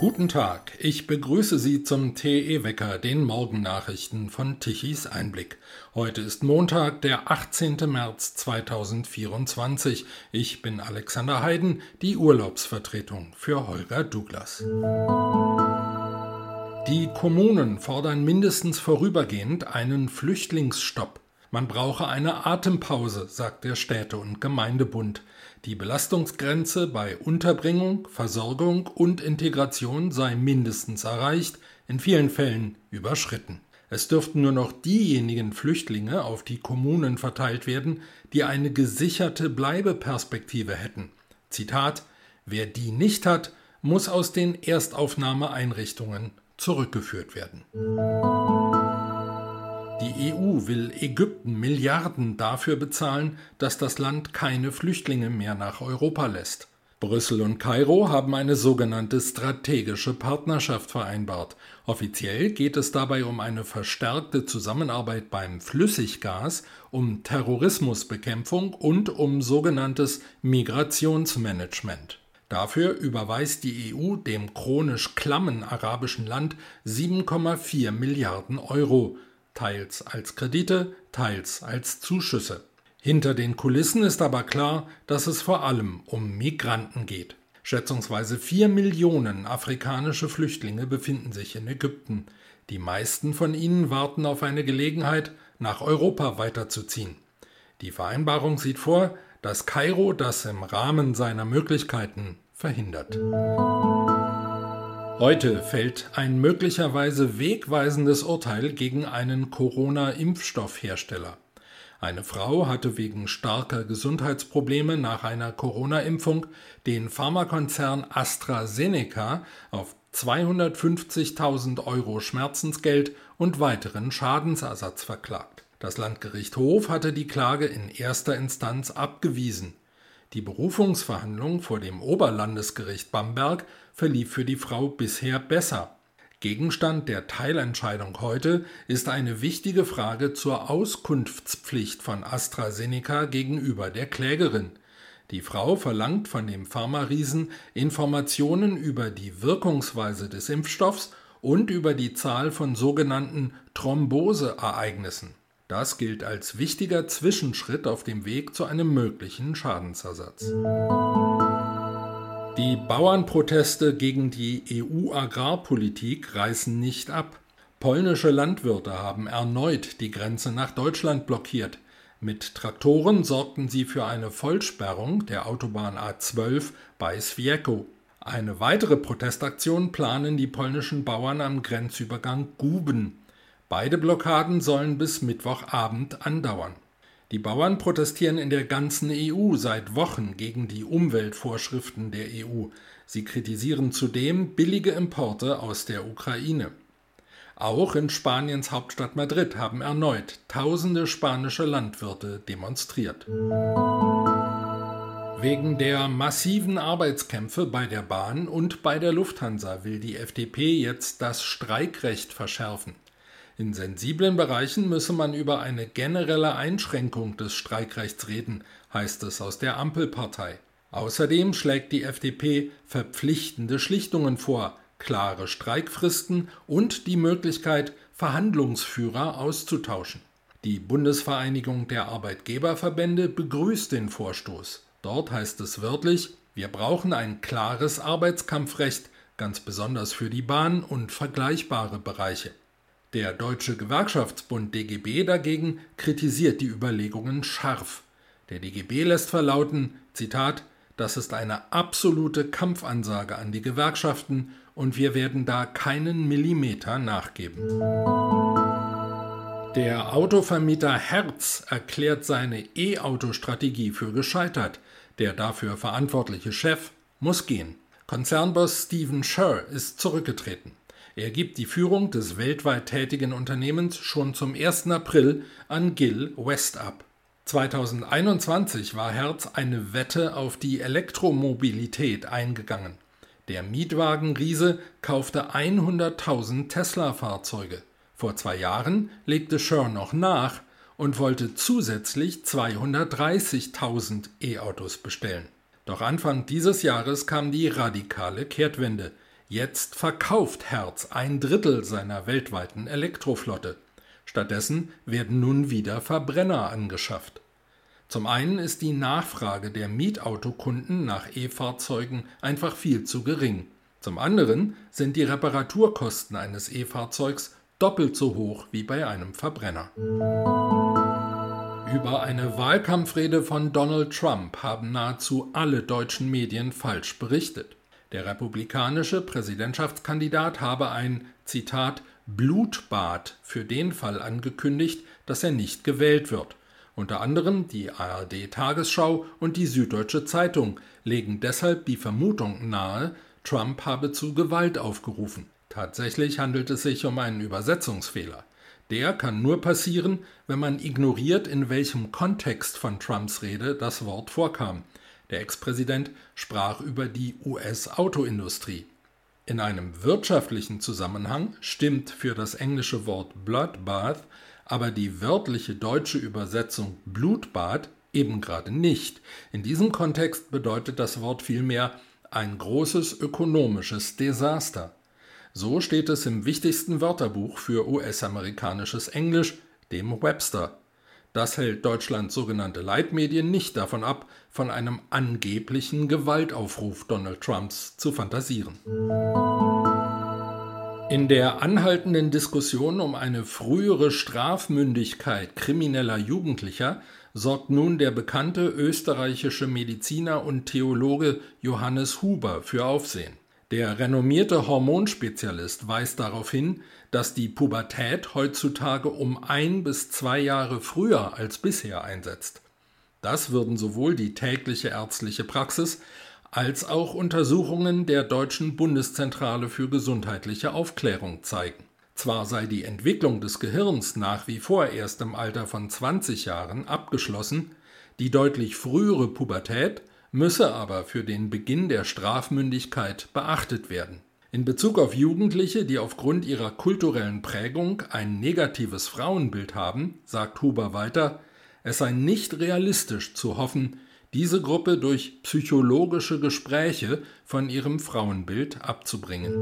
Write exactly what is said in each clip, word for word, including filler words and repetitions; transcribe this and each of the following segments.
Guten Tag, ich begrüße Sie zum T E-Wecker, den Morgennachrichten von Tichys Einblick. Heute ist Montag, der achtzehnten März zweitausendvierundzwanzig. Ich bin Alexander Heiden, die Urlaubsvertretung für Holger Douglas. Die Kommunen fordern mindestens vorübergehend einen Flüchtlingsstopp. Man brauche eine Atempause, sagt der Städte- und Gemeindebund. Die Belastungsgrenze bei Unterbringung, Versorgung und Integration sei mindestens erreicht, in vielen Fällen überschritten. Es dürften nur noch diejenigen Flüchtlinge auf die Kommunen verteilt werden, die eine gesicherte Bleibeperspektive hätten. Zitat: Wer die nicht hat, muss aus den Erstaufnahmeeinrichtungen zurückgeführt werden. Die E U will Ägypten Milliarden dafür bezahlen, dass das Land keine Flüchtlinge mehr nach Europa lässt. Brüssel und Kairo haben eine sogenannte strategische Partnerschaft vereinbart. Offiziell geht es dabei um eine verstärkte Zusammenarbeit beim Flüssiggas, um Terrorismusbekämpfung und um sogenanntes Migrationsmanagement. Dafür überweist die E U dem chronisch klammen arabischen Land sieben Komma vier Milliarden Euro. Teils als Kredite, teils als Zuschüsse. Hinter den Kulissen ist aber klar, dass es vor allem um Migranten geht. Schätzungsweise vier Millionen afrikanische Flüchtlinge befinden sich in Ägypten. Die meisten von ihnen warten auf eine Gelegenheit, nach Europa weiterzuziehen. Die Vereinbarung sieht vor, dass Kairo das im Rahmen seiner Möglichkeiten verhindert. Heute fällt ein möglicherweise wegweisendes Urteil gegen einen Corona-Impfstoffhersteller. Eine Frau hatte wegen starker Gesundheitsprobleme nach einer Corona-Impfung den Pharmakonzern AstraZeneca auf zweihundertfünfzigtausend Euro Schmerzensgeld und weiteren Schadensersatz verklagt. Das Landgericht Hof hatte die Klage in erster Instanz abgewiesen. Die Berufungsverhandlung vor dem Oberlandesgericht Bamberg verlief für die Frau bisher besser. Gegenstand der Teilentscheidung heute ist eine wichtige Frage zur Auskunftspflicht von AstraZeneca gegenüber der Klägerin. Die Frau verlangt von dem Pharmariesen Informationen über die Wirkungsweise des Impfstoffs und über die Zahl von sogenannten Thromboseereignissen. Das gilt als wichtiger Zwischenschritt auf dem Weg zu einem möglichen Schadensersatz. Die Bauernproteste gegen die E U-Agrarpolitik reißen nicht ab. Polnische Landwirte haben erneut die Grenze nach Deutschland blockiert. Mit Traktoren sorgten sie für eine Vollsperrung der Autobahn A zwölf bei Świeków. Eine weitere Protestaktion planen die polnischen Bauern am Grenzübergang Guben. Beide Blockaden sollen bis Mittwochabend andauern. Die Bauern protestieren in der ganzen E U seit Wochen gegen die Umweltvorschriften der E U. Sie kritisieren zudem billige Importe aus der Ukraine. Auch in Spaniens Hauptstadt Madrid haben erneut tausende spanische Landwirte demonstriert. Wegen der massiven Arbeitskämpfe bei der Bahn und bei der Lufthansa will die F D P jetzt das Streikrecht verschärfen. In sensiblen Bereichen müsse man über eine generelle Einschränkung des Streikrechts reden, heißt es aus der Ampelpartei. Außerdem schlägt die F D P verpflichtende Schlichtungen vor, klare Streikfristen und die Möglichkeit, Verhandlungsführer auszutauschen. Die Bundesvereinigung der Arbeitgeberverbände begrüßt den Vorstoß. Dort heißt es wörtlich: Wir brauchen ein klares Arbeitskampfrecht, ganz besonders für die Bahn und vergleichbare Bereiche. Der Deutsche Gewerkschaftsbund D G B dagegen kritisiert die Überlegungen scharf. Der D G B lässt verlauten, Zitat, das ist eine absolute Kampfansage an die Gewerkschaften und wir werden da keinen Millimeter nachgeben. Der Autovermieter Hertz erklärt seine E-Auto-Strategie für gescheitert. Der dafür verantwortliche Chef muss gehen. Konzernboss Stephen Scherr ist zurückgetreten. Er gibt die Führung des weltweit tätigen Unternehmens schon zum ersten April an Gil West ab. zweitausendeinundzwanzig war Hertz eine Wette auf die Elektromobilität eingegangen. Der Mietwagenriese kaufte hunderttausend Tesla-Fahrzeuge. Vor zwei Jahren legte Scherr noch nach und wollte zusätzlich zweihundertdreißigtausend E-Autos bestellen. Doch Anfang dieses Jahres kam die radikale Kehrtwende. Jetzt verkauft Hertz ein Drittel seiner weltweiten Elektroflotte. Stattdessen werden nun wieder Verbrenner angeschafft. Zum einen ist die Nachfrage der Mietautokunden nach E-Fahrzeugen einfach viel zu gering. Zum anderen sind die Reparaturkosten eines E-Fahrzeugs doppelt so hoch wie bei einem Verbrenner. Über eine Wahlkampfrede von Donald Trump haben nahezu alle deutschen Medien falsch berichtet. Der republikanische Präsidentschaftskandidat habe ein, Zitat, Blutbad für den Fall angekündigt, dass er nicht gewählt wird. Unter anderem die A R D-Tagesschau und die Süddeutsche Zeitung legen deshalb die Vermutung nahe, Trump habe zu Gewalt aufgerufen. Tatsächlich handelt es sich um einen Übersetzungsfehler. Der kann nur passieren, wenn man ignoriert, in welchem Kontext von Trumps Rede das Wort vorkam. Der Ex-Präsident sprach über die U S-Autoindustrie. In einem wirtschaftlichen Zusammenhang stimmt für das englische Wort Bloodbath, aber die wörtliche deutsche Übersetzung Blutbad eben gerade nicht. In diesem Kontext bedeutet das Wort vielmehr ein großes ökonomisches Desaster. So steht es im wichtigsten Wörterbuch für U S-amerikanisches Englisch, dem Webster. Das hält Deutschlands sogenannte Leitmedien nicht davon ab, von einem angeblichen Gewaltaufruf Donald Trumps zu fantasieren. In der anhaltenden Diskussion um eine frühere Strafmündigkeit krimineller Jugendlicher sorgt nun der bekannte österreichische Mediziner und Theologe Johannes Huber für Aufsehen. Der renommierte Hormonspezialist weist darauf hin, dass die Pubertät heutzutage um ein bis zwei Jahre früher als bisher einsetzt. Das würden sowohl die tägliche ärztliche Praxis als auch Untersuchungen der Deutschen Bundeszentrale für gesundheitliche Aufklärung zeigen. Zwar sei die Entwicklung des Gehirns nach wie vor erst im Alter von zwanzig Jahren abgeschlossen, die deutlich frühere Pubertät müsse aber für den Beginn der Strafmündigkeit beachtet werden. In Bezug auf Jugendliche, die aufgrund ihrer kulturellen Prägung ein negatives Frauenbild haben, sagt Huber weiter, es sei nicht realistisch zu hoffen, diese Gruppe durch psychologische Gespräche von ihrem Frauenbild abzubringen.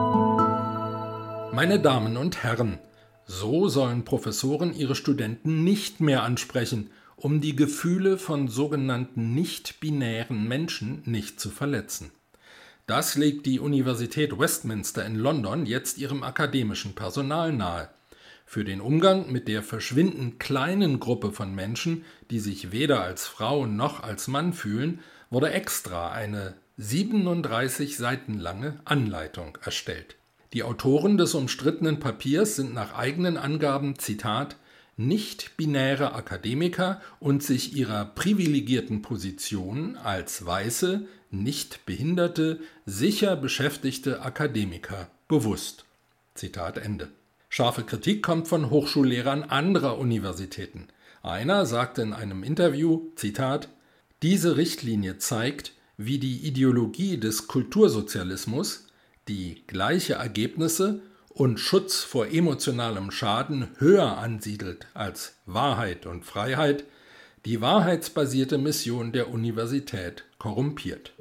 Meine Damen und Herren, so sollen Professoren ihre Studenten nicht mehr ansprechen, um die Gefühle von sogenannten nicht-binären Menschen nicht zu verletzen. Das legt die Universität Westminster in London jetzt ihrem akademischen Personal nahe. Für den Umgang mit der verschwindend kleinen Gruppe von Menschen, die sich weder als Frau noch als Mann fühlen, wurde extra eine siebenunddreißig Seiten lange Anleitung erstellt. Die Autoren des umstrittenen Papiers sind nach eigenen Angaben, Zitat, nicht-binäre Akademiker und sich ihrer privilegierten Position als weiße, nicht behinderte, sicher beschäftigte Akademiker bewusst. Zitat Ende. Scharfe Kritik kommt von Hochschullehrern anderer Universitäten. Einer sagte in einem Interview, Zitat, diese Richtlinie zeigt, wie die Ideologie des Kultursozialismus, die gleiche Ergebnisse und Schutz vor emotionalem Schaden höher ansiedelt als Wahrheit und Freiheit, die wahrheitsbasierte Mission der Universität korrumpiert.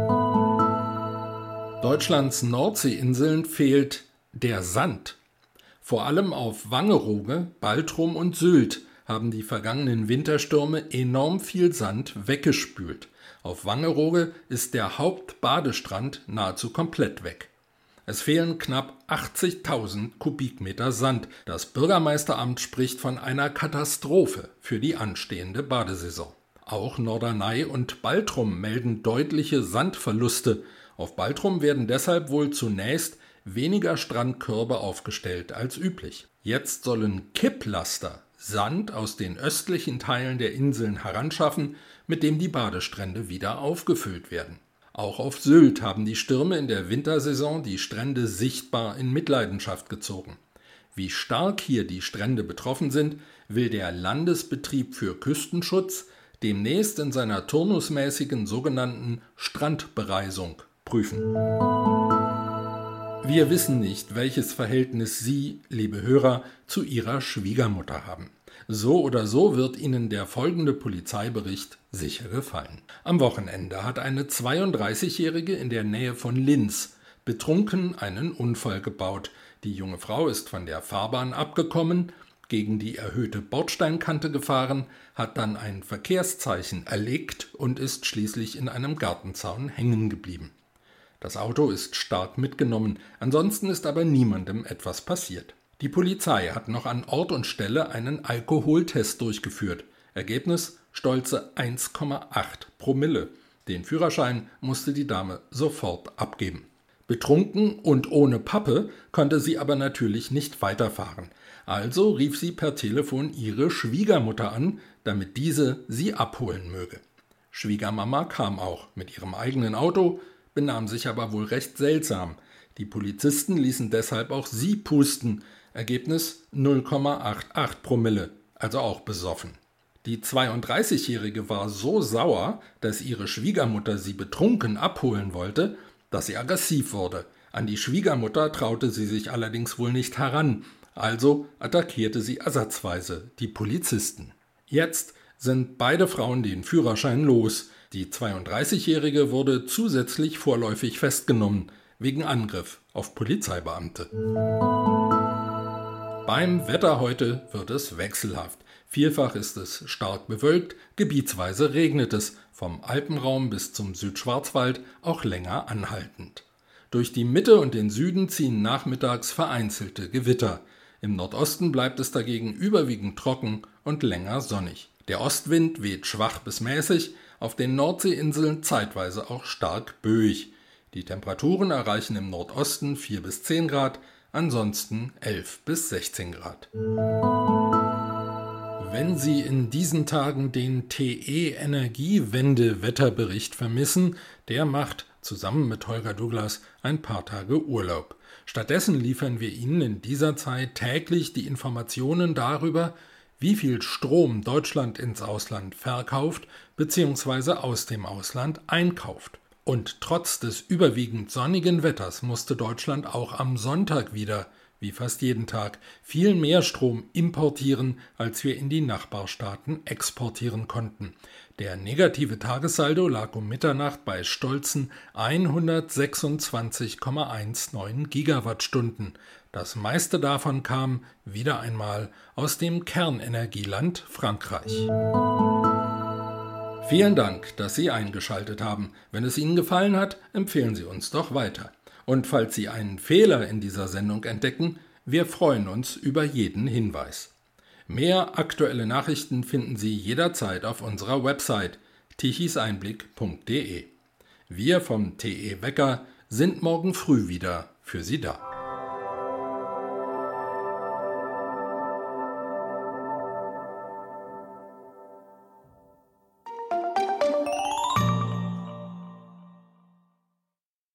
Deutschlands Nordseeinseln fehlt der Sand. Vor allem auf Wangerooge, Baltrum und Sylt haben die vergangenen Winterstürme enorm viel Sand weggespült. Auf Wangerooge ist der Hauptbadestrand nahezu komplett weg. Es fehlen knapp achtzigtausend Kubikmeter Sand. Das Bürgermeisteramt spricht von einer Katastrophe für die anstehende Badesaison. Auch Norderney und Baltrum melden deutliche Sandverluste. Auf Baltrum werden deshalb wohl zunächst weniger Strandkörbe aufgestellt als üblich. Jetzt sollen Kipplaster Sand aus den östlichen Teilen der Inseln heranschaffen, mit dem die Badestrände wieder aufgefüllt werden. Auch auf Sylt haben die Stürme in der Wintersaison die Strände sichtbar in Mitleidenschaft gezogen. Wie stark hier die Strände betroffen sind, will der Landesbetrieb für Küstenschutz demnächst in seiner turnusmäßigen sogenannten Strandbereisung prüfen. Wir wissen nicht, welches Verhältnis Sie, liebe Hörer, zu Ihrer Schwiegermutter haben. So oder so wird Ihnen der folgende Polizeibericht sicher gefallen. Am Wochenende hat eine zweiunddreißigjährige in der Nähe von Linz betrunken einen Unfall gebaut. Die junge Frau ist von der Fahrbahn abgekommen, gegen die erhöhte Bordsteinkante gefahren, hat dann ein Verkehrszeichen erlegt und ist schließlich in einem Gartenzaun hängen geblieben. Das Auto ist stark mitgenommen, ansonsten ist aber niemandem etwas passiert. Die Polizei hat noch an Ort und Stelle einen Alkoholtest durchgeführt. Ergebnis: stolze eins Komma acht Promille. Den Führerschein musste die Dame sofort abgeben. Betrunken und ohne Pappe konnte sie aber natürlich nicht weiterfahren. Also rief sie per Telefon ihre Schwiegermutter an, damit diese sie abholen möge. Schwiegermama kam auch mit ihrem eigenen Auto, benahm sich aber wohl recht seltsam. Die Polizisten ließen deshalb auch sie pusten. Ergebnis: null Komma achtundachtzig Promille, also auch besoffen. Die zweiunddreißigjährige war so sauer, dass ihre Schwiegermutter sie betrunken abholen wollte, dass sie aggressiv wurde. An die Schwiegermutter traute sie sich allerdings wohl nicht heran, also attackierte sie ersatzweise die Polizisten. Jetzt sind beide Frauen den Führerschein los. Die zweiunddreißigjährige wurde zusätzlich vorläufig festgenommen, wegen Angriff auf Polizeibeamte. Beim Wetter heute wird es wechselhaft. Vielfach ist es stark bewölkt, gebietsweise regnet es, vom Alpenraum bis zum Südschwarzwald auch länger anhaltend. Durch die Mitte und den Süden ziehen nachmittags vereinzelte Gewitter. Im Nordosten bleibt es dagegen überwiegend trocken und länger sonnig. Der Ostwind weht schwach bis mäßig, auf den Nordseeinseln zeitweise auch stark böig. Die Temperaturen erreichen im Nordosten vier bis zehn Grad, ansonsten elf bis sechzehn Grad. Wenn Sie in diesen Tagen den T E-Energiewende-Wetterbericht vermissen, der macht zusammen mit Holger Douglas ein paar Tage Urlaub. Stattdessen liefern wir Ihnen in dieser Zeit täglich die Informationen darüber, wie viel Strom Deutschland ins Ausland verkauft bzw. aus dem Ausland einkauft. Und trotz des überwiegend sonnigen Wetters musste Deutschland auch am Sonntag wieder, wie fast jeden Tag, viel mehr Strom importieren, als wir in die Nachbarstaaten exportieren konnten. Der negative Tagessaldo lag um Mitternacht bei stolzen hundertsechsundzwanzig Komma neunzehn Gigawattstunden. Das meiste davon kam wieder einmal aus dem Kernenergieland Frankreich. Vielen Dank, dass Sie eingeschaltet haben. Wenn es Ihnen gefallen hat, empfehlen Sie uns doch weiter. Und falls Sie einen Fehler in dieser Sendung entdecken, wir freuen uns über jeden Hinweis. Mehr aktuelle Nachrichten finden Sie jederzeit auf unserer Website tichiseinblick punkt de. Wir vom T E Wecker sind morgen früh wieder für Sie da.